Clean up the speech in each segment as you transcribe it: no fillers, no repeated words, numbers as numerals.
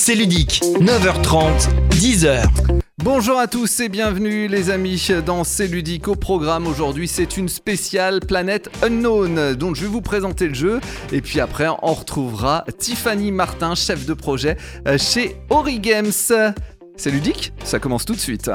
C'est ludique, 9h30, 10h. Bonjour à tous et bienvenue les amis dans C'est ludique. Au programme aujourd'hui, c'est une spéciale Planète Unknown. Donc je vais vous présenter le jeu et puis après on retrouvera Tiffany Martin, chef de projet chez Ori Games. C'est ludique, ça commence tout de suite.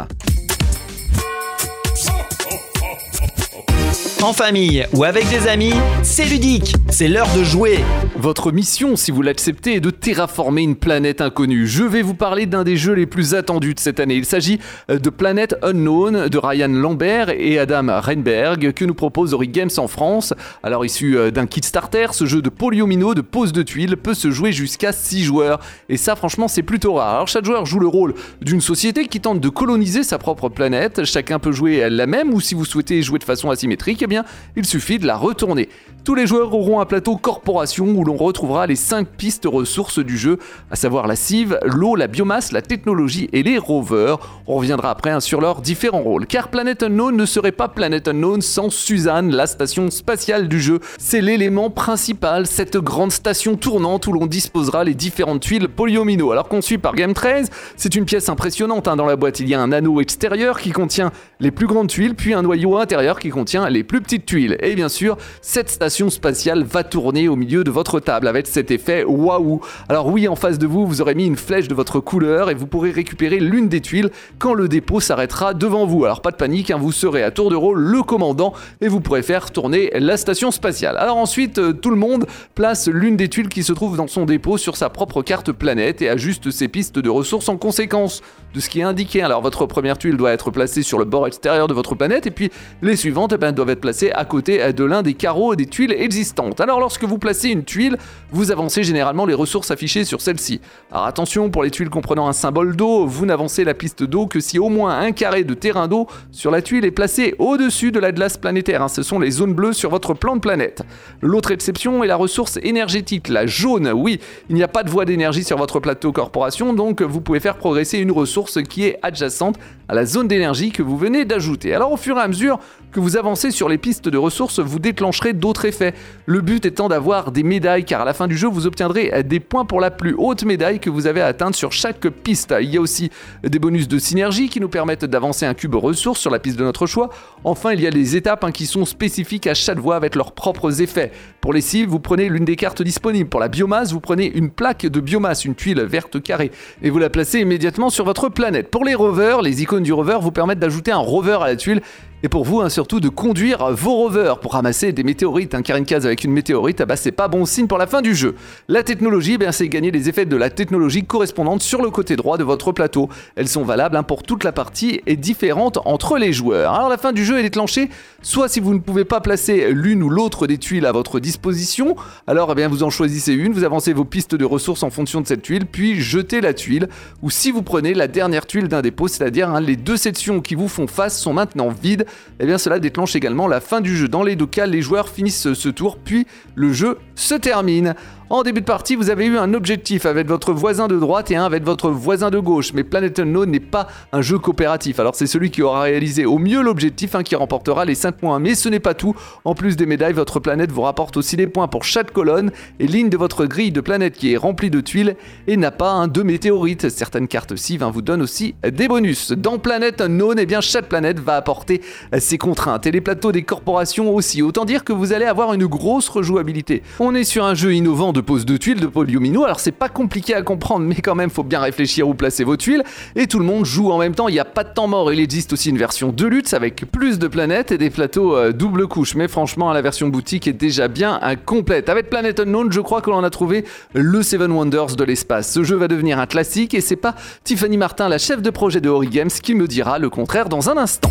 En famille ou avec des amis, c'est ludique, c'est l'heure de jouer. Votre mission, si vous l'acceptez, est de terraformer une planète inconnue. Je vais vous parler d'un des jeux les plus attendus de cette année. Il s'agit de Planète Unknown de Ryan Lambert et Adam Reinberg que nous propose Ori Games en France. Alors issu d'un Kickstarter, ce jeu de polyomino, de pose de tuiles, peut se jouer jusqu'à 6 joueurs. Et ça franchement c'est plutôt rare. Alors chaque joueur joue le rôle d'une société qui tente de coloniser sa propre planète. Chacun peut jouer la même ou si vous souhaitez jouer de façon asymétrique, eh bien il suffit de la retourner. Tous les joueurs auront un plateau corporation où l'on retrouvera les 5 pistes ressources du jeu, à savoir la cive, l'eau, la biomasse, la technologie et les rovers. On reviendra après sur leurs différents rôles. Car Planet Unknown ne serait pas Planet Unknown sans Suzanne, la station spatiale du jeu. C'est l'élément principal, cette grande station tournante où l'on disposera les différentes tuiles polyomino. Alors conçue par Game 13, c'est une pièce impressionnante. Dans la boîte, il y a un anneau extérieur qui contient les plus grandes tuiles, puis un noyau intérieur qui contient les plus petites tuiles. Et bien sûr, cette station spatiale va tourner au milieu de votre table avec cet effet waouh. Alors oui, en face de vous, vous aurez mis une flèche de votre couleur et vous pourrez récupérer l'une des tuiles quand le dépôt s'arrêtera devant vous. Alors pas de panique, vous serez à tour de rôle le commandant et vous pourrez faire tourner la station spatiale. Alors ensuite, tout le monde place l'une des tuiles qui se trouve dans son dépôt sur sa propre carte planète et ajuste ses pistes de ressources en conséquence de ce qui est indiqué. Alors votre première tuile doit être placée sur le bord extérieur de votre planète et puis les suivantes doivent être placées à côté de l'un des carreaux des tuiles existantes. Alors lorsque vous placez une tuile, vous avancez généralement les ressources affichées sur celle-ci. Alors attention, pour les tuiles comprenant un symbole d'eau, vous n'avancez la piste d'eau que si au moins un carré de terrain d'eau sur la tuile est placé au-dessus de la glace planétaire. Ce sont les zones bleues sur votre plan de planète. L'autre exception est la ressource énergétique, la jaune. Oui, il n'y a pas de voie d'énergie sur votre plateau corporation, donc vous pouvez faire progresser une ressource qui est adjacente à la zone d'énergie que vous venez d'ajouter. Alors au fur et à mesure que vous avancez sur les pistes de ressources, vous déclencherez d'autres effets. Le but étant d'avoir des médailles, car à la fin du jeu, vous obtiendrez des points pour la plus haute médaille que vous avez atteinte sur chaque piste. Il y a aussi des bonus de synergie qui nous permettent d'avancer un cube ressource sur la piste de notre choix. Enfin, il y a des étapes qui sont spécifiques à chaque voie avec leurs propres effets. Pour les cives, vous prenez l'une des cartes disponibles. Pour la biomasse, vous prenez une plaque de biomasse, une tuile verte carrée, et vous la placez immédiatement sur votre planète. Pour les rovers, les icônes du rover vous permettent d'ajouter un rover à la tuile. Et pour vous, surtout de conduire vos rovers pour ramasser des météorites. Car une case avec une météorite, c'est pas bon signe pour la fin du jeu. La technologie, c'est gagner les effets de la technologie correspondante sur le côté droit de votre plateau. Elles sont valables pour toute la partie et différentes entre les joueurs. Alors la fin du jeu est déclenchée soit si vous ne pouvez pas placer l'une ou l'autre des tuiles à votre disposition, alors vous en choisissez une, vous avancez vos pistes de ressources en fonction de cette tuile, puis jetez la tuile. Ou si vous prenez la dernière tuile d'un dépôt, c'est-à-dire les deux sections qui vous font face sont maintenant vides, cela déclenche également la fin du jeu. Dans les deux cas, les joueurs finissent ce tour, puis le jeu se termine. En début de partie, vous avez eu un objectif avec votre voisin de droite et un avec votre voisin de gauche. Mais Planet Unknown n'est pas un jeu coopératif. Alors c'est celui qui aura réalisé au mieux l'objectif qui remportera les 5 points. Mais ce n'est pas tout. En plus des médailles, votre planète vous rapporte aussi des points pour chaque colonne et ligne de votre grille de planète qui est remplie de tuiles et n'a pas de météorites. Certaines cartes cives vous donnent aussi des bonus. Dans Planet Unknown, chaque planète va apporter ses contraintes. Et les plateaux des corporations aussi. Autant dire que vous allez avoir une grosse rejouabilité. On est sur un jeu innovant de pose de tuiles, de polyomino. Alors c'est pas compliqué à comprendre, mais quand même faut bien réfléchir où placer vos tuiles. Et tout le monde joue en même temps, il n'y a pas de temps mort. Il existe aussi une version Deluxe avec plus de planètes et des plateaux double couche. Mais franchement, la version boutique est déjà bien complète. Avec Planet Unknown, je crois que l'on a trouvé le Seven Wonders de l'espace. Ce jeu va devenir un classique et c'est pas Tiffany Martin, la chef de projet de Ori Games, qui me dira le contraire dans un instant.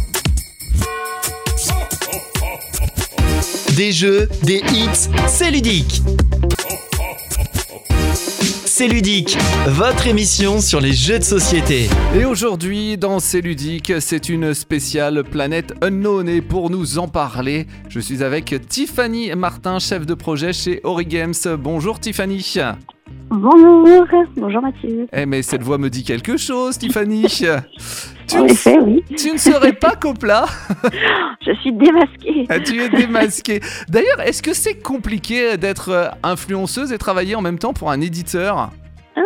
Des jeux, des hits, c'est ludique. C'est ludique, votre émission sur les jeux de société. Et aujourd'hui, dans C'est ludique, c'est une spéciale Planète Unknown. Et pour nous en parler, je suis avec Tiffany Martin, chef de projet chez Ori Games. Bonjour Tiffany. Bonjour Mathieu. Mais cette voix me dit quelque chose, Tiffany. En effet, oui. Tu ne serais pas Copla? Je suis démasquée. Tu es démasquée. D'ailleurs, est-ce que c'est compliqué d'être influenceuse et travailler en même temps pour un éditeur?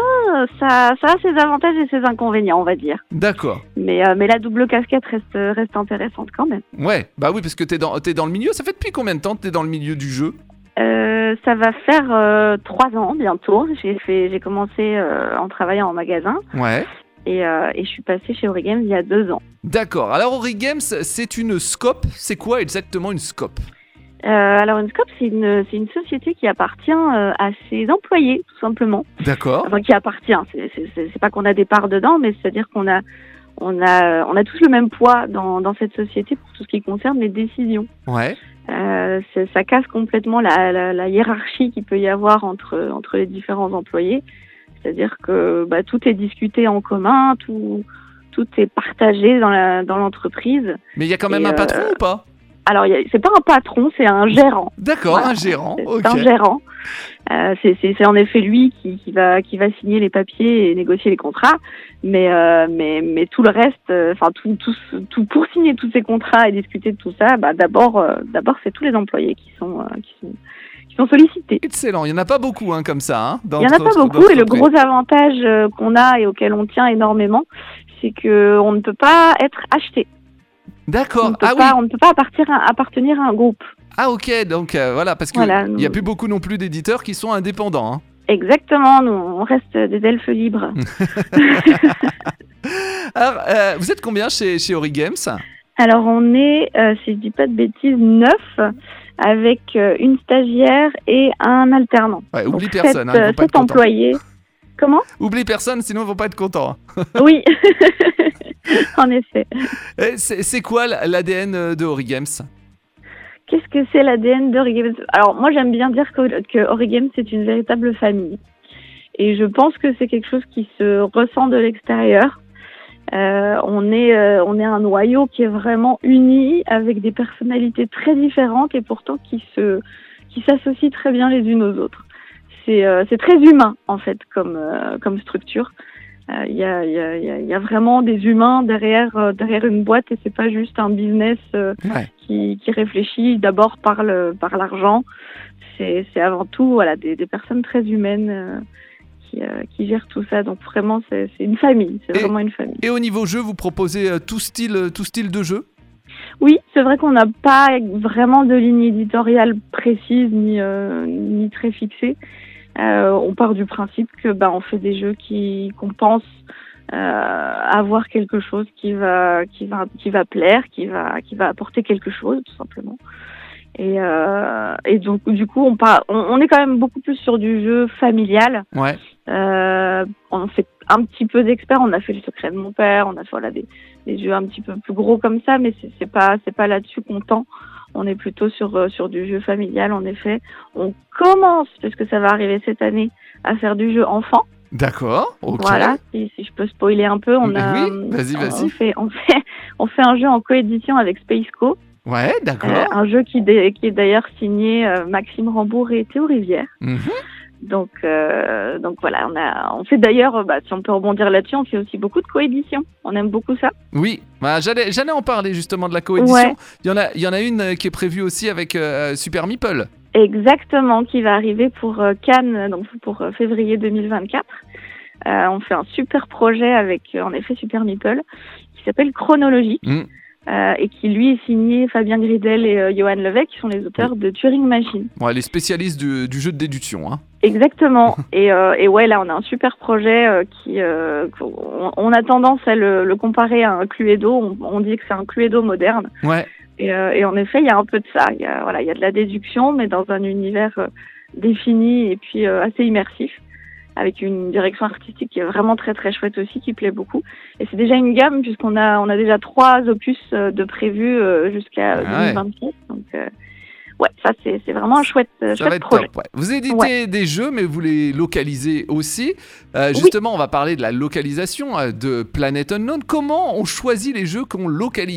ça a ses avantages et ses inconvénients, on va dire. D'accord. Mais la double casquette reste intéressante quand même. Ouais, bah oui, parce que t'es dans le milieu. Ça fait depuis combien de temps que t'es dans le milieu du jeu ? Ça va faire 3 ans bientôt. J'ai commencé en travaillant en magasin. Ouais. Et je suis passée chez Origames il y a 2 ans. D'accord. Alors Origames, c'est une scope. C'est quoi exactement une scope ? Alors une scope, c'est une société qui appartient à ses employés, tout simplement. D'accord. Enfin, qui appartient. C'est pas qu'on a des parts dedans, mais c'est-à-dire qu'on a tous le même poids dans cette société pour tout ce qui concerne les décisions. Ouais. Ça casse complètement la hiérarchie qu'il peut y avoir entre les différents employés. C'est-à-dire que tout est discuté en commun, tout est partagé dans l'entreprise. Mais il y a quand même un patron ou pas ? Alors, c'est pas un patron, c'est un gérant. D'accord, voilà. Un gérant. C'est ok. un gérant. C'est en effet lui qui va signer les papiers et négocier les contrats. Mais tout le reste, tout pour signer tous ces contrats et discuter de tout ça, d'abord c'est tous les employés qui sont sollicités. Excellent. Il y en a pas beaucoup, comme ça. Il y en a pas beaucoup, et le gros avantage qu'on a et auquel on tient énormément, c'est que on ne peut pas être acheté. D'accord. On ne peut pas appartenir à un groupe. Ah ok, donc voilà, parce qu'il n'y a plus beaucoup non plus d'éditeurs qui sont indépendants. Exactement, nous on reste des elfes libres. Alors, vous êtes combien chez Origames ? Alors on est, si je dis pas de bêtises, 9, avec une stagiaire et un alternant. Ouais, oublie donc personne, 7 employés. Comment ? Oublie personne, sinon ils vont pas être contents. Oui, en effet. C'est quoi l'ADN de Origames ? Qu'est-ce que c'est l'ADN d'Origames ? Alors moi j'aime bien dire que Origames c'est une véritable famille. Et je pense que c'est quelque chose qui se ressent de l'extérieur. On est un noyau qui est vraiment uni, avec des personnalités très différentes et pourtant qui s'associent très bien les unes aux autres. C'est très humain en fait comme structure. Il y a vraiment des humains derrière une boîte, et c'est pas juste un business qui réfléchit d'abord par l'argent. C'est avant tout des personnes très humaines qui gèrent tout ça. Donc vraiment c'est une famille, vraiment une famille. Et au niveau jeu, vous proposez tout style de jeu ? Oui, c'est vrai qu'on n'a pas vraiment de ligne éditoriale précise ni très fixée. On part du principe que on fait des jeux qu'on pense avoir quelque chose qui va plaire, qui va apporter quelque chose tout simplement. Et donc du coup on est quand même beaucoup plus sur du jeu familial. Ouais. On fait un petit peu d'experts, on a fait le secret de mon père, on a fait des jeux un petit peu plus gros comme ça, mais c'est pas là-dessus qu'on tend. On est plutôt sur du jeu familial, en effet. On commence, parce que ça va arriver cette année, à faire du jeu enfant. D'accord, ok. Voilà, si je peux spoiler un peu, Oui, vas-y. On fait un jeu en coédition avec Spaceco. Ouais, d'accord. Un jeu qui est d'ailleurs signé Maxime Rambourg et Théo Rivière. Mm-hmm. Donc voilà, on fait d'ailleurs, si on peut rebondir là-dessus, on fait aussi beaucoup de coédition. On aime beaucoup ça. Oui, j'allais en parler justement de la coédition. Ouais. Il y en a une qui est prévue aussi avec Super Meeple. Exactement, qui va arriver pour Cannes, donc pour février 2024. On fait un super projet avec, en effet, Super Meeple, qui s'appelle Chronologique. Et qui lui est signé Fabien Gridel et Johan Levesque, qui sont les auteurs de Turing Machine. Ouais, les spécialistes du jeu de déduction. Exactement. Et ouais, là on a un super projet on a tendance à le comparer à un Cluedo. On dit que c'est un Cluedo moderne. Ouais. Et en effet, il y a un peu de ça. Il y a de la déduction, mais dans un univers défini et puis assez immersif, avec une direction artistique qui est vraiment très très chouette aussi, qui plaît beaucoup. Et c'est déjà une gamme, puisqu'on a déjà 3 opus de prévus jusqu'à 2026. Donc ouais, ça c'est vraiment un chouette projet. Top, ouais. Vous éditez des jeux, mais vous les localisez aussi. Justement, on va parler de la localisation de Planet Unknown. Comment on choisit les jeux qu'on localise ?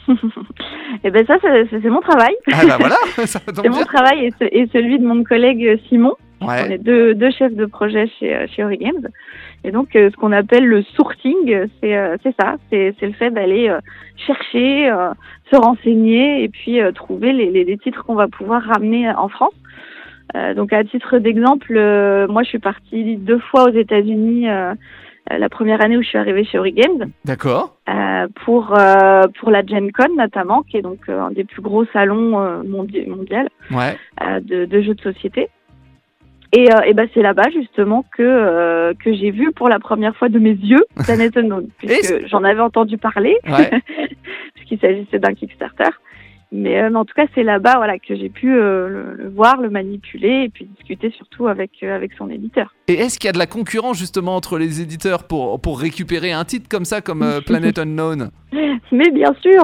Et ça c'est mon travail. Ah voilà, ça tombe bien. C'est mon travail et celui de mon collègue Simon. Ouais. On est deux chefs de projet chez Origames. Et donc, ce qu'on appelle le sourcing, c'est ça. C'est le fait d'aller chercher, se renseigner et puis trouver les titres qu'on va pouvoir ramener en France. Donc à titre d'exemple, moi je suis partie 2 fois aux États-Unis la première année où je suis arrivée chez Origames. D'accord. Pour la Gen Con notamment, qui est donc un des plus gros salons mondial Ouais. de jeux de société. Et ben c'est là-bas justement que j'ai vu pour la première fois de mes yeux Planet Unknown, puisque j'en avais entendu parler, Ouais. puisqu'il s'agissait d'un Kickstarter. Mais en tout cas, c'est là-bas voilà, que j'ai pu le voir, le manipuler et puis discuter surtout avec son éditeur. Et est-ce qu'il y a de la concurrence justement entre les éditeurs pour récupérer un titre comme ça, comme Planet Unknown? Mais bien sûr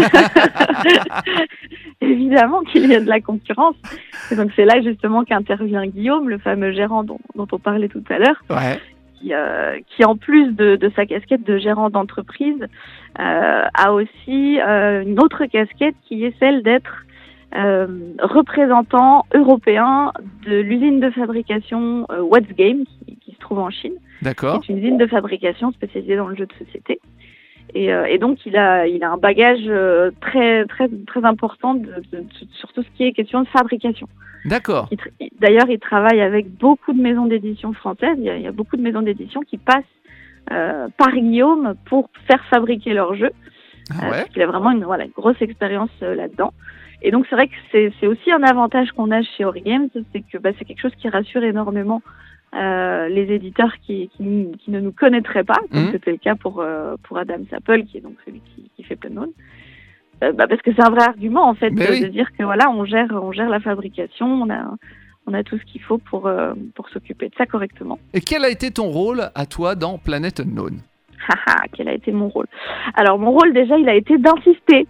évidemment qu'il y a de la concurrence. Et donc c'est là justement qu'intervient Guillaume, le fameux gérant dont on parlait tout à l'heure. Ouais. Qui en plus de sa casquette de gérant d'entreprise, a aussi une autre casquette qui est celle d'être représentant européen de l'usine de fabrication What's Game qui se trouve en Chine. D'accord. C'est une usine de fabrication spécialisée dans le jeu de société. Et donc il a un bagage très très très important sur tout ce qui est question de fabrication. D'accord. D'ailleurs, il travaille avec beaucoup de maisons d'édition françaises. Il y a beaucoup de maisons d'édition qui passent par Guillaume pour faire fabriquer leurs jeux. Ah ouais. Parce qu'il a vraiment une grosse expérience là-dedans. Et donc, c'est vrai que c'est aussi un avantage qu'on a chez Origames, c'est que c'est quelque chose qui rassure énormément les éditeurs qui ne nous connaîtraient pas, comme c'était le cas pour Adam Sapple, qui est donc celui qui fait Planet. Parce que c'est un vrai argument en fait de dire que voilà, on gère la fabrication, on a tout ce qu'il faut pour s'occuper de ça correctement. Et quel a été ton rôle à toi dans Planet Unknown? Quel a été mon rôle? Alors mon rôle déjà, il a été d'insister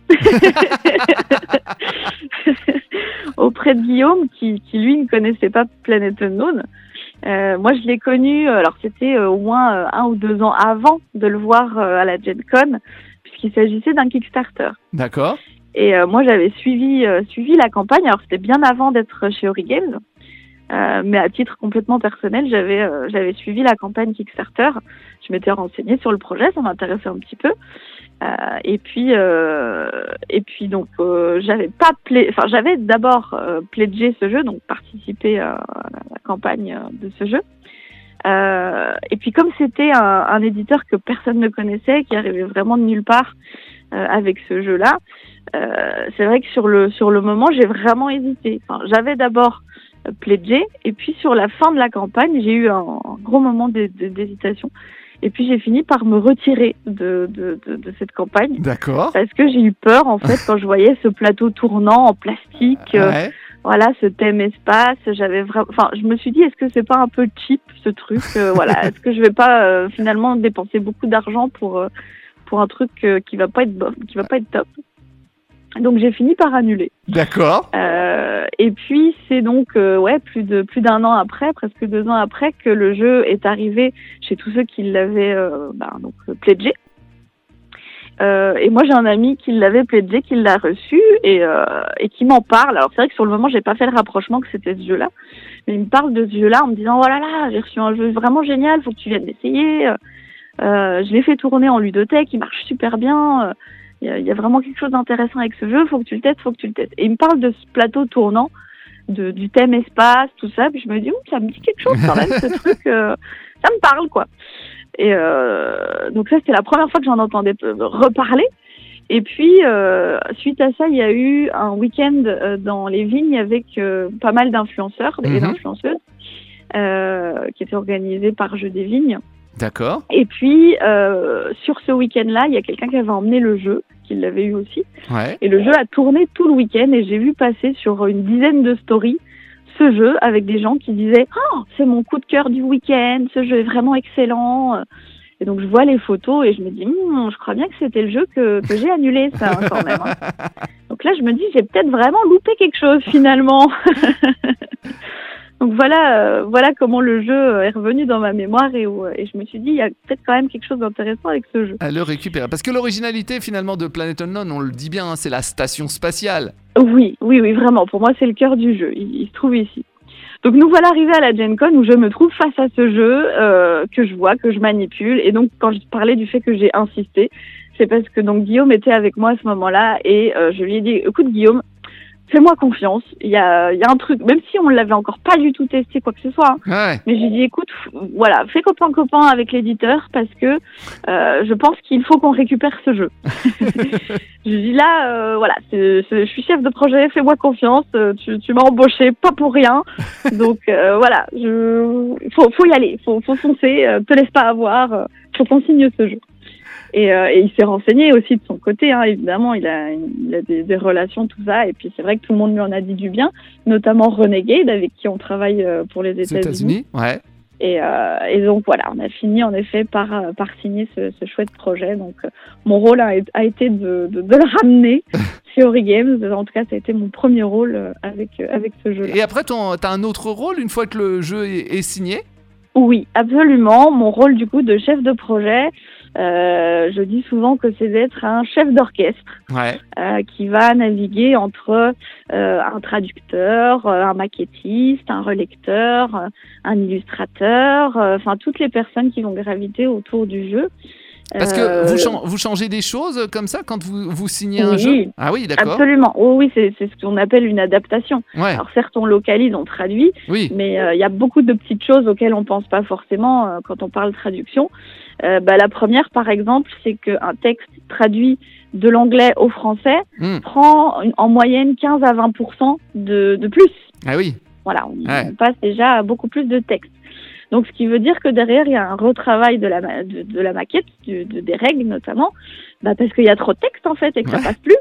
auprès de Guillaume qui lui ne connaissait pas Planet Unknown. Moi je l'ai connu, alors c'était au moins 1 ou 2 ans avant de le voir à la Gen Con, puisqu'il s'agissait d'un Kickstarter. D'accord. Et moi j'avais suivi la campagne, alors c'était bien avant d'être chez Origames, mais à titre complètement personnel, j'avais suivi la campagne Kickstarter. Je m'étais renseignée sur le projet, ça m'intéressait un petit peu. Et puis donc j'avais d'abord pledgé ce jeu, donc participé à la campagne de ce jeu. Et puis comme c'était un éditeur que personne ne connaissait, qui arrivait vraiment de nulle part avec ce jeu-là, c'est vrai que sur le moment, j'ai vraiment hésité. Enfin, j'avais d'abord pledgé, et puis sur la fin de la campagne, j'ai eu un gros moment d'hésitation. Et puis j'ai fini par me retirer de cette campagne. D'accord. Parce que j'ai eu peur en fait quand je voyais ce plateau tournant en plastique, ouais. Voilà, ce thème espace. Je me suis dit, est-ce que c'est pas un peu cheap ce truc, voilà, est-ce que je vais pas finalement dépenser beaucoup d'argent pour un truc qui va pas être top. Donc j'ai fini par annuler. D'accord. Et puis c'est donc plus d'un an après, presque 2 ans après, que le jeu est arrivé chez tous ceux qui l'avaient pledgé. Et moi j'ai un ami qui l'avait pledgé, qui l'a reçu et qui m'en parle. Alors c'est vrai que sur le moment j'ai pas fait le rapprochement que c'était ce jeu-là, mais il me parle de ce jeu-là en me disant oh là là, j'ai reçu un jeu vraiment génial, faut que tu viennes l'essayer. Je l'ai fait tourner en ludothèque, il marche super bien. Il y a vraiment quelque chose d'intéressant avec ce jeu, faut que tu le testes. Et il me parle de ce plateau tournant, du thème espace, tout ça, puis je me dis, ça me dit quelque chose quand même, ce truc, ça me parle, quoi. Et donc ça, c'était la première fois que j'en entendais reparler. Et puis, suite à ça, il y a eu un week-end dans les vignes avec pas mal d'influenceurs et d'influenceuses qui était organisé par Jeux des Vignes. D'accord. Et puis, sur ce week-end-là, il y a quelqu'un qui avait emmené le jeu, qui l'avait eu aussi. Ouais. Et le jeu a tourné tout le week-end et j'ai vu passer sur une dizaine de stories ce jeu avec des gens qui disaient « Oh, c'est mon coup de cœur du week-end, ce jeu est vraiment excellent ». Et donc, je vois les photos et je me dis « je crois bien que c'était le jeu que j'ai annulé, ça, quand même. » Donc là, je me dis « J'ai peut-être vraiment loupé quelque chose, finalement. » Donc voilà comment le jeu est revenu dans ma mémoire et je me suis dit il y a peut-être quand même quelque chose d'intéressant avec ce jeu. À le récupérer. Parce que l'originalité finalement de Planet Unknown, on le dit bien, c'est la station spatiale. Oui, vraiment. Pour moi, c'est le cœur du jeu. Il se trouve ici. Donc nous voilà arrivés à la Gen Con où je me trouve face à ce jeu que je vois, que je manipule. Et donc quand je parlais du fait que j'ai insisté, c'est parce que donc Guillaume était avec moi à ce moment-là et je lui ai dit écoute Guillaume, fais-moi confiance. Il y a un truc, même si on l'avait encore pas du tout testé, quoi que ce soit. Hein. Ouais. Mais j'ai dit, écoute, voilà, fais copain avec l'éditeur parce que je pense qu'il faut qu'on récupère ce jeu. Je dis là, voilà, je suis chef de projet, fais-moi confiance. Tu m'as embauché, pas pour rien. Donc voilà, faut y aller, faut foncer. Te laisse pas avoir. Faut qu'on signe ce jeu. Et il s'est renseigné aussi de son côté, hein, évidemment, il a des relations, tout ça, et puis c'est vrai que tout le monde lui en a dit du bien, notamment Renegade, avec qui on travaille pour les États-Unis. Ouais. Et donc voilà, on a fini en effet par signer ce chouette projet. Donc mon rôle a été de le ramener chez Origames. En tout cas, ça a été mon premier rôle avec ce jeu-là. Et après, t'as un autre rôle une fois que le jeu est signé ? Oui, absolument. Mon rôle du coup de chef de projet, je dis souvent que c'est d'être un chef d'orchestre qui va naviguer entre un traducteur, un maquettiste, un relecteur, un illustrateur, enfin toutes les personnes qui vont graviter autour du jeu. Parce que vous changez des choses comme ça quand vous signez un jeu ? Ah oui, d'accord. Absolument. Oh, oui, c'est ce qu'on appelle une adaptation. Ouais. Alors certes, on localise, on traduit, mais il y a beaucoup de petites choses auxquelles on pense pas forcément quand on parle traduction. La première, par exemple, c'est qu'un texte traduit de l'anglais au français prend en moyenne 15 à 20% de plus. Ah oui. Voilà, on passe déjà à beaucoup plus de texte. Donc, ce qui veut dire que derrière, il y a un retravail de la maquette, des règles notamment, parce qu'il y a trop de texte en fait et que ça passe plus.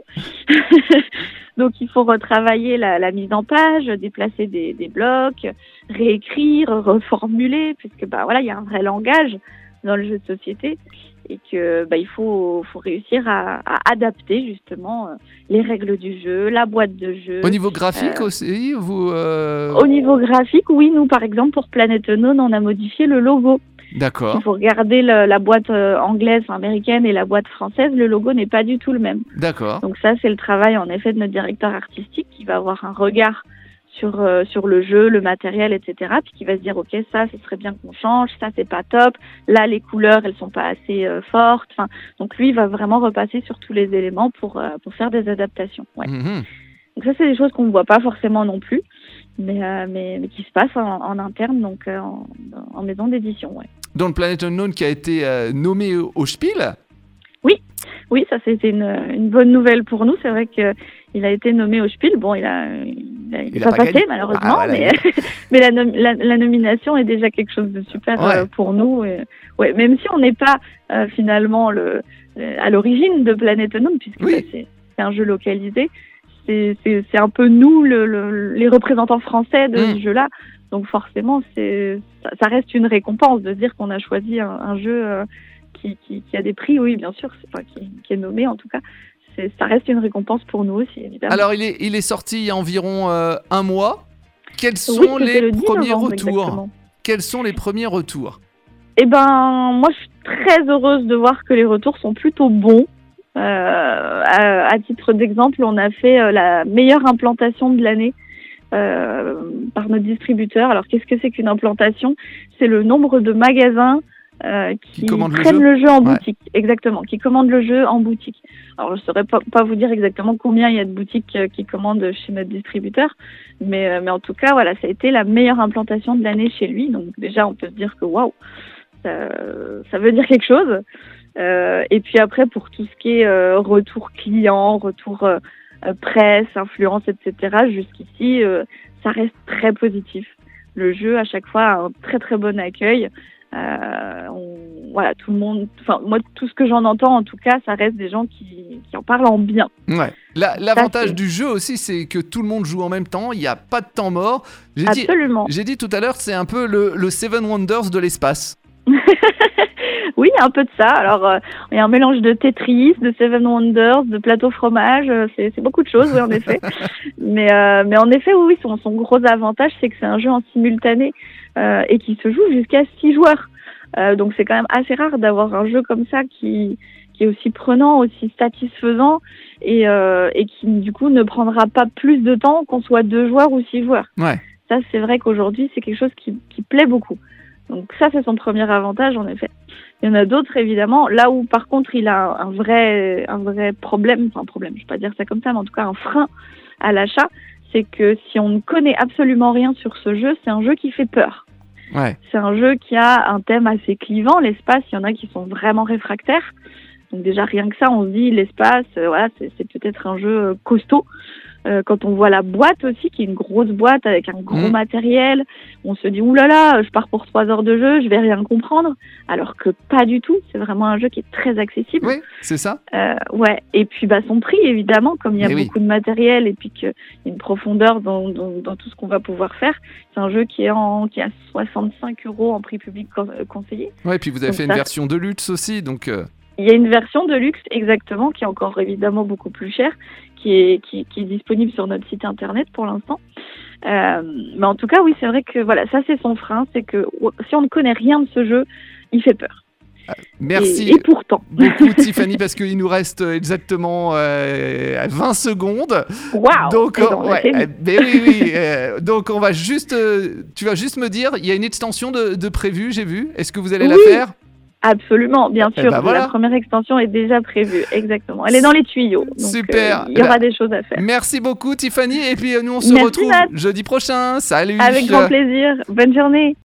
Donc, il faut retravailler la mise en page, déplacer des blocs, réécrire, reformuler, puisque voilà, il y a un vrai langage dans le jeu de société et que il faut réussir à adapter justement les règles du jeu, la boîte de jeu. Au niveau graphique aussi, Au niveau graphique, oui, nous par exemple pour Planet Unknown, on a modifié le logo. D'accord. Il faut regarder la boîte anglaise, américaine et la boîte française, le logo n'est pas du tout le même. D'accord. Donc ça, c'est le travail en effet de notre directeur artistique qui va avoir un regard sur le jeu, le matériel, etc. Puis qui va se dire, ok, ça, ce serait bien qu'on change, ça, c'est pas top. Là, les couleurs, elles sont pas assez fortes. Enfin, donc lui, il va vraiment repasser sur tous les éléments pour faire des adaptations. Ouais. Mm-hmm. Donc ça, c'est des choses qu'on ne voit pas forcément non plus, mais qui se passent en interne, donc en maison d'édition. Ouais. Dans le Planet Unknown qui a été nommé au Spiel. Oui, ça c'était une bonne nouvelle pour nous. C'est vrai qu'il a été nommé au Spiel. Bon, il a pas passé malheureusement, mais la nomination est déjà quelque chose de super pour nous. Et, même si on n'est pas finalement à l'origine de Planet Unknown, puisque c'est un jeu localisé, c'est un peu nous les représentants français de ce jeu-là. Donc forcément, ça reste une récompense de dire qu'on a choisi un jeu qui a des prix, oui, bien sûr, qui est nommé en tout cas. Ça reste une récompense pour nous aussi, évidemment. Alors, il est sorti il y a environ un mois. Quels sont les premiers retours ? Quels sont les premiers retours ? Moi, je suis très heureuse de voir que les retours sont plutôt bons. À titre d'exemple, on a fait la meilleure implantation de l'année par notre distributeur. Alors, qu'est-ce que c'est qu'une implantation ? C'est le nombre de magasins qui prennent le jeu en boutique, exactement, qui commandent le jeu en boutique. Alors je saurais pas vous dire exactement combien il y a de boutiques qui commandent chez notre distributeur, mais en tout cas voilà, ça a été la meilleure implantation de l'année chez lui. Donc déjà on peut se dire que waouh, ça veut dire quelque chose. Et puis après pour tout ce qui est retour client, retour presse, influence, etc. Jusqu'ici ça reste très positif. Le jeu à chaque fois a un très très bon accueil. Voilà, tout le monde, enfin moi tout ce que j'en entends en tout cas, ça reste des gens qui en parlent en bien. Ouais. L'avantage du jeu aussi, c'est que tout le monde joue en même temps, il n'y a pas de temps mort. J'ai dit tout à l'heure, c'est un peu le Seven Wonders de l'espace. Oui, un peu de ça. Alors, il y a un mélange de Tetris, de Seven Wonders, de plateau fromage. C'est beaucoup de choses, oui, en effet. Mais en effet, oui, son gros avantage, c'est que c'est un jeu en simultané et qui se joue jusqu'à 6 joueurs. Donc, c'est quand même assez rare d'avoir un jeu comme ça qui est aussi prenant, aussi satisfaisant et qui, du coup, ne prendra pas plus de temps qu'on soit 2 joueurs ou 6 joueurs. Ouais. Ça, c'est vrai qu'aujourd'hui, c'est quelque chose qui plaît beaucoup. Donc ça, c'est son premier avantage, en effet. Il y en a d'autres, évidemment. Là où, par contre, il a un vrai problème, enfin, problème, je ne vais pas dire ça comme ça, mais en tout cas, un frein, à l'achat, c'est que si on ne connaît absolument rien sur ce jeu, c'est un jeu qui fait peur. Ouais. C'est un jeu qui a un thème assez clivant. L'espace, il y en a qui sont vraiment réfractaires. Donc déjà, rien que ça, on se dit, l'espace, voilà, c'est peut-être un jeu costaud. Quand on voit la boîte aussi, qui est une grosse boîte avec un gros matériel, on se dit, oulala, je pars pour 3 heures de jeu, je vais rien comprendre. Alors que pas du tout, c'est vraiment un jeu qui est très accessible. Oui, c'est ça. Ouais, et puis son prix, évidemment, comme il y a beaucoup de matériel et puis qu'il y a une profondeur dans tout ce qu'on va pouvoir faire, c'est un jeu qui a 65 € en prix public conseillé. Ouais, et puis vous avez fait une version de luxe aussi, donc... Il y a une version de luxe, exactement, qui est encore évidemment beaucoup plus chère, qui est disponible sur notre site internet pour l'instant. Mais en tout cas, oui, c'est vrai que voilà, ça c'est son frein, c'est que si on ne connaît rien de ce jeu, il fait peur. Merci et pourtant. beaucoup Tiffany, parce qu'il nous reste exactement 20 secondes. Waouh. Donc, oui. Donc on va juste, tu vas juste me dire, il y a une extension de prévue, j'ai vu. Est-ce que vous allez la faire ? Absolument, bien sûr. Voilà. La première extension est déjà prévue, exactement. Elle est dans les tuyaux. Donc, super. Il y aura des choses à faire. Merci beaucoup Tiffany, et puis nous on se retrouve jeudi prochain. Salut. Avec grand plaisir. Bonne journée.